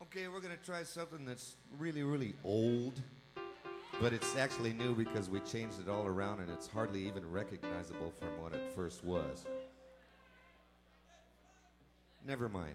Okay, we're gonna try something that's really, really old, but it's actually new because we changed it all around and it's hardly even recognizable from what it first was. Never mind.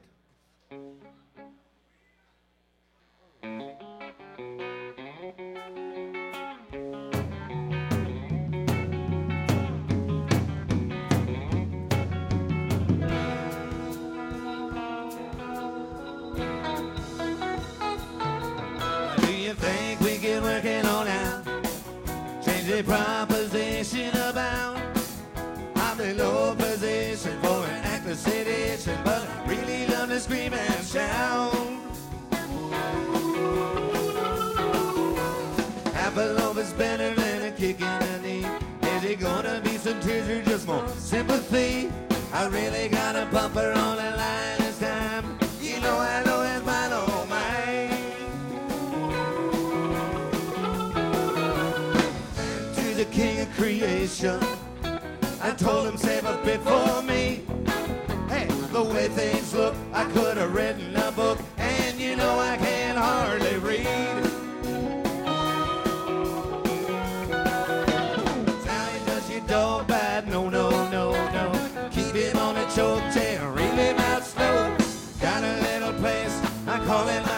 Do you think we can work it all out? Change the proposition about I'm the low position for an active sedation, but I really love to scream and shout. Half a loaf is better than a kick in the knee. Is it gonna be some tears or just more sympathy? I really got a bumper on the line this time. You know I know it's mine, oh mine. To the king of creation, I told him save a bit for me. Hey, the way things look, I could have written a book, and you know I can hardly read. Italian does you dough bad, no, no, no, no. Keep him on a choke chain, read him out slow. Got a little place, I call it